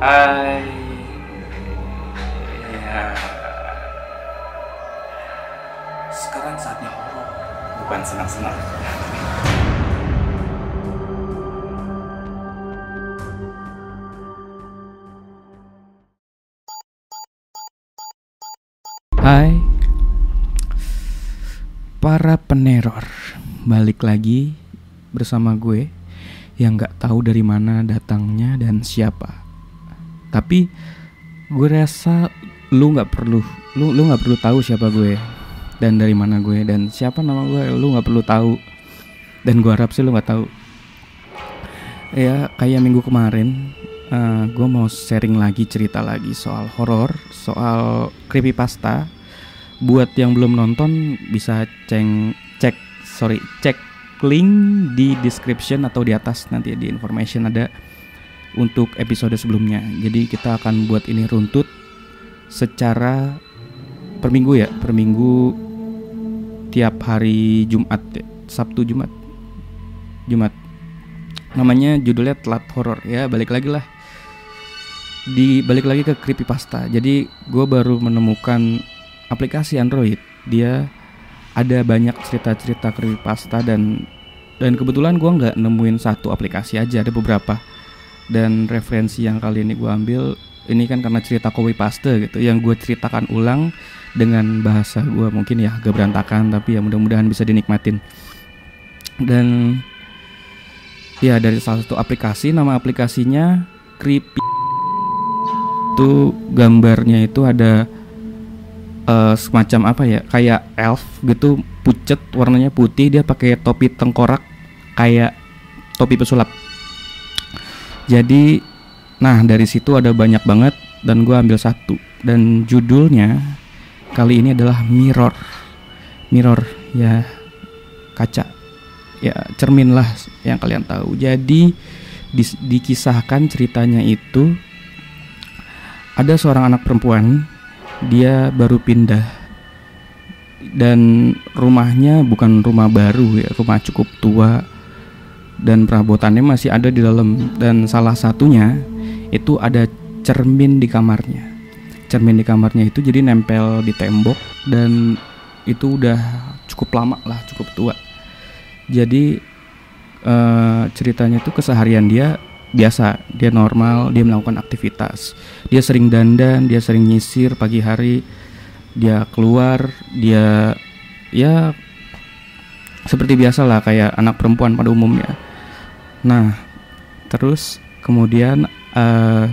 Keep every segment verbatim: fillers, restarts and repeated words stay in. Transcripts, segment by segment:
Hai, ya, sekarang saatnya horor, bukan senang-senang. Hai, para peneror, balik lagi bersama gue yang nggak tahu dari mana datangnya dan siapa. Tapi gue rasa lu nggak perlu, lu lu nggak perlu tahu siapa gue dan dari mana gue dan siapa nama gue. Lu nggak perlu tahu dan gue harap sih lu nggak tahu. Ya kayak minggu kemarin, uh, gue mau sharing lagi cerita lagi soal horor, soal creepypasta. Buat yang belum nonton bisa ceng, cek sorry cek link di description atau di atas, nanti di information ada untuk episode sebelumnya. Jadi kita akan buat ini runtut secara per minggu ya, per minggu tiap hari Jumat, Sabtu Jumat, Jumat. Namanya judulnya Telat Horor ya, balik lagi lah. Di balik lagi ke creepypasta. Jadi gue baru menemukan aplikasi Android, dia ada banyak cerita-cerita creepypasta dan dan kebetulan gue nggak nemuin satu aplikasi aja, ada beberapa. Dan referensi yang kali ini gue ambil ini kan karena cerita copy paste gitu, yang gue ceritakan ulang dengan bahasa gue mungkin ya agak berantakan, tapi ya mudah-mudahan bisa dinikmatin. Dan ya dari salah satu aplikasi, nama aplikasinya Creepy. Itu gambarnya itu ada Uh, semacam apa ya, kayak elf gitu, pucet, warnanya putih, dia pakai topi tengkorak kayak topi pesulap. Jadi nah dari situ ada banyak banget dan gue ambil satu, dan judulnya kali ini adalah Mirror. Mirror ya, kaca ya, cermin lah yang kalian tahu. Jadi di- dikisahkan ceritanya itu ada seorang anak perempuan. Dia baru pindah dan rumahnya bukan rumah baru ya, rumah cukup tua dan perabotannya masih ada di dalam. Dan salah satunya itu ada cermin di kamarnya. Cermin di kamarnya itu jadi nempel di tembok dan itu udah cukup lama lah, cukup tua. Jadi uh, ceritanya itu keseharian dia biasa, dia normal, dia melakukan aktivitas. Dia sering dandan, dia sering nyisir pagi hari, dia keluar, dia ya seperti biasa lah kayak anak perempuan pada umumnya. Nah, terus kemudian uh,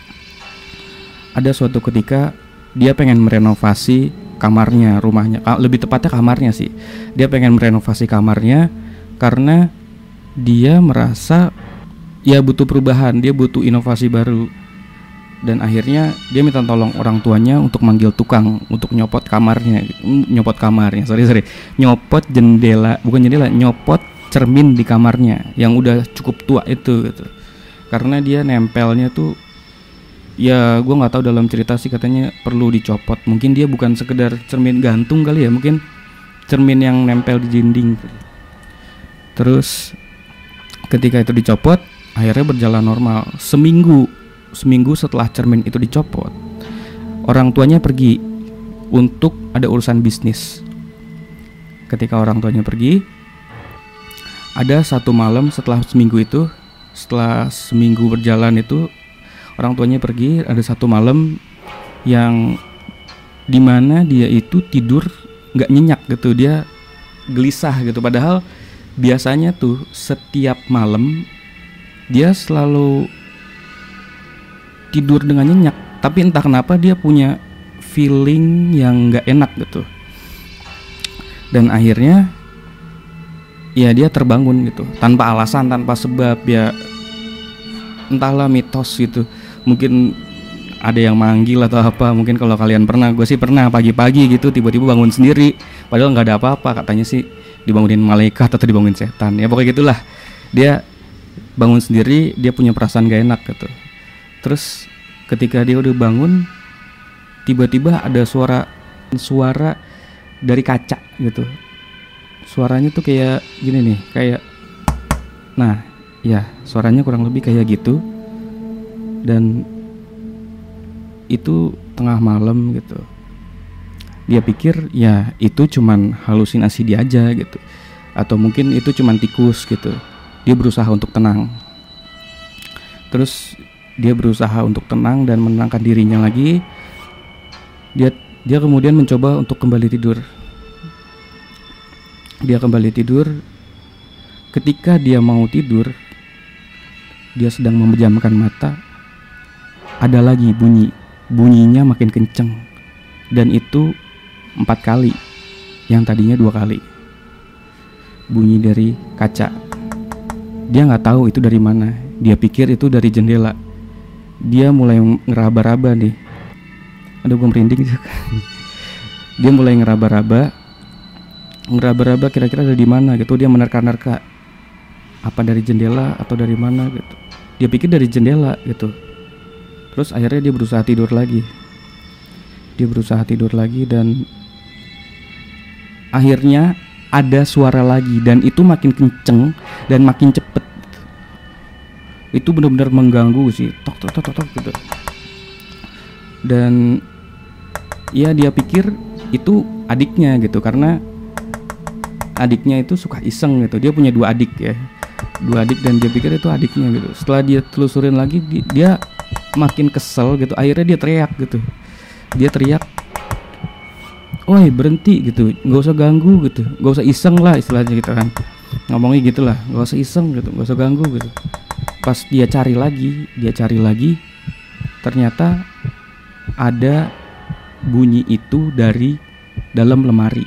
ada suatu ketika dia pengen merenovasi kamarnya, rumahnya, lebih tepatnya kamarnya sih. Dia pengen merenovasi kamarnya karena dia merasa ya butuh perubahan, dia butuh inovasi baru. Dan akhirnya dia minta tolong orang tuanya untuk manggil tukang untuk nyopot kamarnya, nyopot kamarnya, sorry sorry, nyopot jendela, bukan jendela, nyopot cermin di kamarnya yang udah cukup tua itu gitu. Karena dia nempelnya tuh, ya gue nggak tahu dalam cerita sih katanya perlu dicopot. Mungkin dia bukan sekedar cermin gantung kali ya, mungkin cermin yang nempel di dinding. Terus ketika itu dicopot, akhirnya berjalan normal. Seminggu Seminggu setelah cermin itu dicopot, orang tuanya pergi untuk ada urusan bisnis. Ketika orang tuanya pergi, ada satu malam setelah seminggu itu, setelah seminggu berjalan itu, orang tuanya pergi, ada satu malam yang dimana dia itu tidur gak nyenyak gitu, dia gelisah gitu. Padahal biasanya tuh setiap malam dia selalu tidur dengan nyenyak, tapi entah kenapa dia punya feeling yang gak enak gitu. Dan akhirnya ya dia terbangun gitu, tanpa alasan, tanpa sebab, ya entahlah mitos gitu. Mungkin ada yang manggil atau apa, mungkin kalau kalian pernah, gue sih pernah pagi-pagi gitu tiba-tiba bangun sendiri, padahal gak ada apa-apa, katanya sih dibangunin malaikat atau dibangunin setan, ya pokoknya gitulah. Dia bangun sendiri, dia punya perasaan gak enak gitu. Terus ketika dia udah bangun, tiba-tiba ada suara suara dari kaca gitu. Suaranya tuh kayak gini nih, kayak, nah ya suaranya kurang lebih kayak gitu. Dan itu tengah malam gitu. Dia pikir ya itu cuman halusinasi dia aja gitu, atau mungkin itu cuman tikus gitu. Dia berusaha untuk tenang. Terus dia berusaha untuk tenang dan menenangkan dirinya lagi. Dia dia kemudian mencoba untuk kembali tidur. Dia kembali tidur. Ketika dia mau tidur, dia sedang memejamkan mata. Ada lagi bunyi. Bunyinya makin kenceng. Dan itu empat kali. Yang tadinya dua kali. Bunyi dari kaca. Dia gak tahu itu dari mana. Dia pikir itu dari jendela. Dia mulai ngeraba-raba nih. Aduh, gue merinding juga. Dia mulai ngeraba-raba. Ngeraba-raba kira-kira ada di mana gitu. Dia menerka-nerka. Apa dari jendela atau dari mana gitu. Dia pikir dari jendela gitu. Terus akhirnya dia berusaha tidur lagi. Dia berusaha tidur lagi dan akhirnya ada suara lagi, dan itu makin kenceng dan makin cepet. Itu benar-benar mengganggu sih. Tok tok tok tok, tok gitu. Dan ya dia pikir itu adiknya gitu, karena adiknya itu suka iseng gitu. Dia punya dua adik ya. Dua adik dan dia pikir itu adiknya gitu. Setelah dia telusurin lagi, dia makin kesel gitu. Akhirnya dia teriak gitu. Dia teriak, "Woi, berhenti gitu, nggak usah ganggu gitu, nggak usah iseng lah," istilahnya gitu kan. Ngomongnya gitulah, nggak usah iseng gitu, nggak usah ganggu gitu. Pas dia cari lagi, dia cari lagi, ternyata ada bunyi itu dari dalam lemari.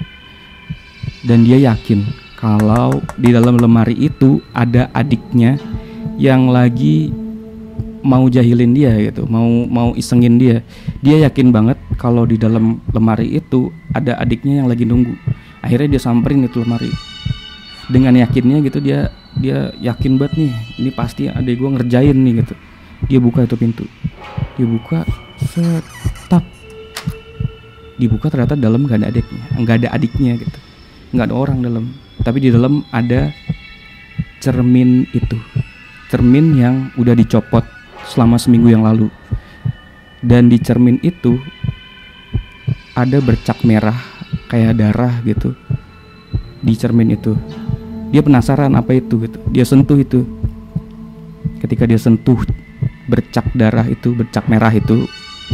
Dan dia yakin kalau di dalam lemari itu ada adiknya yang lagi mau jahilin dia gitu, mau mau isengin dia. Dia yakin banget kalau di dalam lemari itu ada adiknya yang lagi nunggu. Akhirnya dia samperin itu lemari. Dengan yakinnya gitu, dia dia yakin banget nih, ini pasti adik gue ngerjain nih gitu. Dia buka itu pintu. Dia buka, set, tak. Dibuka, ternyata dalam gak ada adiknya, nggak ada adiknya gitu. Nggak ada orang dalam. Tapi di dalam ada cermin itu. Cermin yang udah dicopot selama seminggu yang lalu. Dan di cermin itu ada bercak merah kayak darah gitu di cermin itu. Dia penasaran apa itu gitu. Dia sentuh itu. Ketika dia sentuh bercak darah itu, bercak merah itu,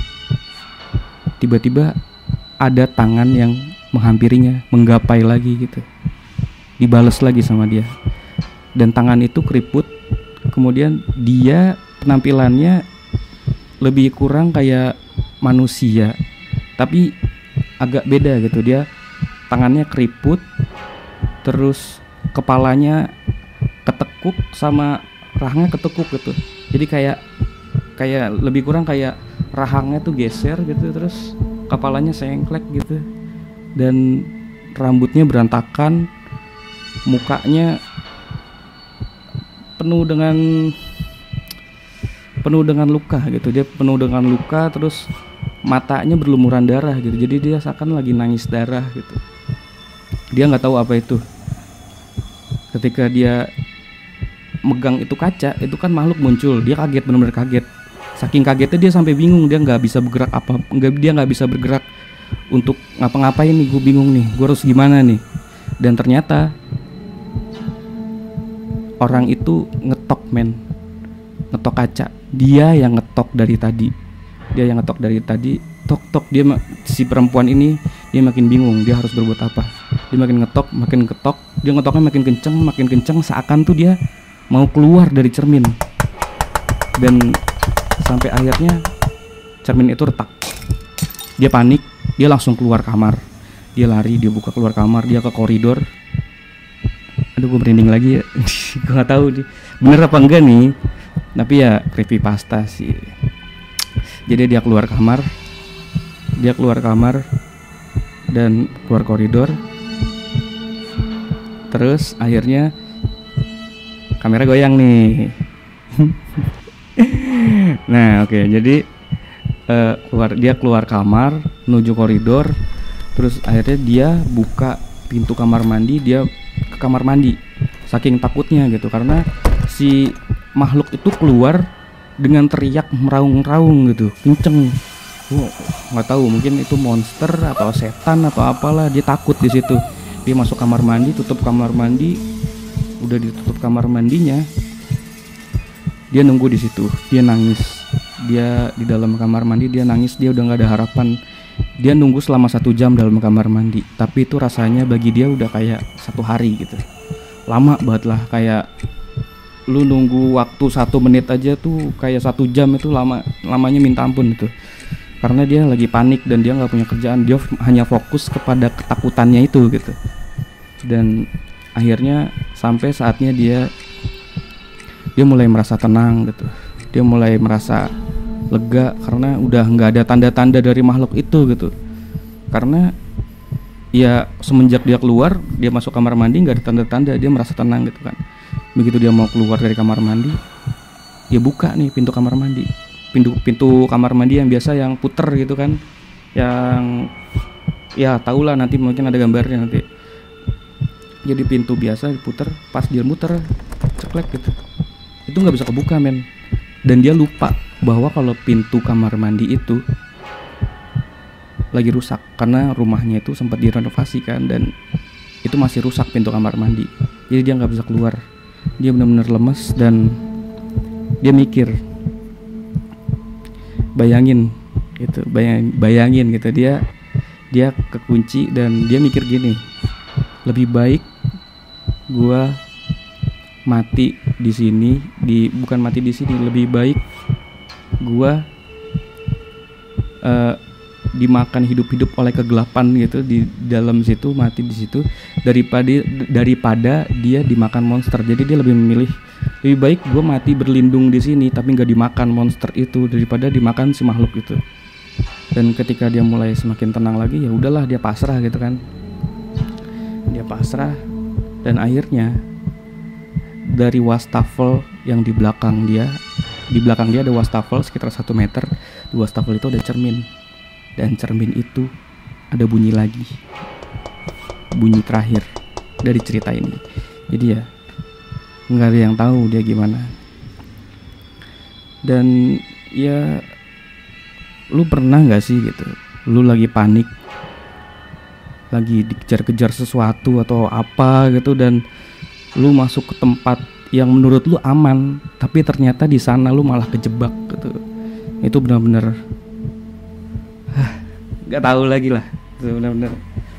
tiba-tiba ada tangan yang menghampirinya, menggapai lagi gitu. Dibales lagi sama dia. Dan tangan itu keriput. Kemudian dia penampilannya lebih kurang kayak manusia, tapi agak beda gitu. Dia tangannya keriput, terus kepalanya ketekuk sama rahangnya ketekuk gitu. Jadi kayak kayak lebih kurang kayak rahangnya tuh geser gitu, terus kepalanya sengklek gitu. Dan rambutnya berantakan, mukanya penuh dengan penuh dengan luka gitu. Dia penuh dengan luka, terus matanya berlumuran darah gitu. Jadi dia seakan lagi nangis darah gitu. Dia nggak tahu apa itu. Ketika dia megang itu kaca, itu kan makhluk muncul. Dia kaget, benar-benar kaget. Saking kagetnya dia sampai bingung. Dia nggak bisa bergerak apa, nggak dia nggak bisa bergerak untuk ngapa-ngapain nih. Gue bingung nih, gue harus gimana nih. Dan ternyata orang itu ngetok men, ngetok kaca. Dia yang ngetok dari tadi. Dia yang ngetok dari tadi. Tok tok. Dia si perempuan ini dia makin bingung. Dia harus berbuat apa. Dia makin ngetok, makin ketok. Dia ngetoknya makin kenceng, makin kenceng. Seakan tuh dia mau keluar dari cermin. Dan sampai akhirnya cermin itu retak. Dia panik. Dia langsung keluar kamar. Dia lari. Dia buka keluar kamar. Dia ke koridor. Aduh, gue merinding lagi ya. Gue gak tahu nih bener apa enggak nih. Tapi ya creepypasta sih. Jadi dia keluar kamar. Dia keluar kamar dan keluar koridor. Terus akhirnya kamera goyang nih. Nah oke okay, jadi uh, keluar dia keluar kamar menuju koridor. Terus akhirnya dia buka pintu kamar mandi. Dia ke kamar mandi saking takutnya gitu, karena si makhluk itu keluar dengan teriak meraung-raung gitu, kenceng. Gua nggak tahu, mungkin itu monster atau setan atau apalah. Dia takut di situ. Dia masuk kamar mandi, tutup kamar mandi. Udah ditutup kamar mandinya, dia nunggu di situ. Dia nangis. Dia di dalam kamar mandi, dia nangis. Dia udah nggak ada harapan. Dia nunggu selama satu jam dalam kamar mandi. Tapi itu rasanya bagi dia udah kayak satu hari gitu. Lama banget lah, kayak lu nunggu waktu satu menit aja tuh kayak satu jam. Itu lama, lamanya minta ampun itu. Karena dia lagi panik dan dia nggak punya kerjaan. Dia hanya fokus kepada ketakutannya itu gitu. Dan akhirnya sampai saatnya dia dia mulai merasa tenang gitu. Dia mulai merasa lega karena udah nggak ada tanda-tanda dari makhluk itu gitu. Karena ya semenjak dia keluar, dia masuk kamar mandi nggak ada tanda-tanda, dia merasa tenang gitu kan. Begitu dia mau keluar dari kamar mandi, dia buka nih pintu kamar mandi. Pintu pintu kamar mandi yang biasa yang puter gitu kan, yang ya tahulah, nanti mungkin ada gambarnya nanti. Jadi pintu biasa diputer, pas dia muter ceklek gitu, itu nggak bisa kebuka men. Dan dia lupa bahwa kalau pintu kamar mandi itu lagi rusak karena rumahnya itu sempat direnovasi kan, dan itu masih rusak pintu kamar mandi. Jadi dia nggak bisa keluar. Dia benar-benar lemes dan dia mikir, bayangin gitu, bayangin, bayangin gitu, dia dia kekunci dan dia mikir gini, lebih baik gua mati di sini, di bukan mati di sini, lebih baik gua uh, dimakan hidup-hidup oleh kegelapan gitu di dalam situ, mati di situ, daripada daripada dia dimakan monster. Jadi dia lebih memilih, lebih baik gue mati berlindung di sini tapi nggak dimakan monster itu daripada dimakan si makhluk itu. Dan ketika dia mulai semakin tenang lagi, ya udahlah dia pasrah gitu kan. Dia pasrah dan akhirnya dari wastafel yang di belakang dia, di belakang dia ada wastafel sekitar satu meter. Di wastafel itu ada cermin. Dan cermin itu ada bunyi lagi, bunyi terakhir dari cerita ini. Jadi ya nggak ada yang tahu dia gimana. Dan ya lu pernah nggak sih gitu, lu lagi panik, lagi dikejar-kejar sesuatu atau apa gitu, dan lu masuk ke tempat yang menurut lu aman, tapi ternyata di sana lu malah kejebak gitu. Itu benar-benar nggak tahu lagi lah, itu benar-benar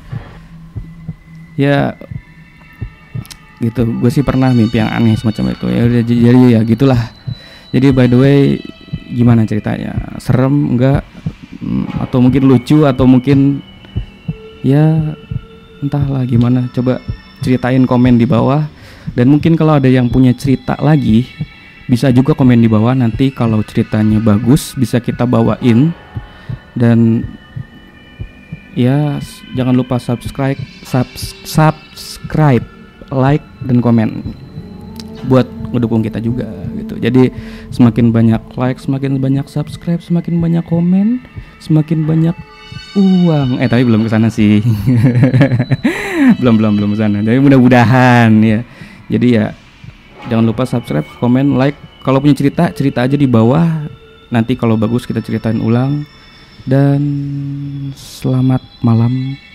ya gitu. Gue sih pernah mimpi yang aneh semacam itu. Ya udah, jadi ya gitulah. Jadi by the way, gimana ceritanya? Serem enggak? Atau mungkin lucu, atau mungkin ya entahlah gimana. Coba ceritain, komen di bawah. Dan mungkin kalau ada yang punya cerita lagi, bisa juga komen di bawah. Nanti kalau ceritanya bagus bisa kita bawain. Dan ya jangan lupa subscribe, subs, subscribe, like dan komen buat ngedukung kita juga gitu. Jadi semakin banyak like, semakin banyak subscribe, semakin banyak komen, semakin banyak uang. Eh tapi belum kesana sih. belum belum belum kesana. Jadi mudah-mudahan ya. Jadi ya jangan lupa subscribe, komen, like. Kalau punya cerita, cerita aja di bawah. Nanti kalau bagus kita ceritain ulang. Dan selamat malam.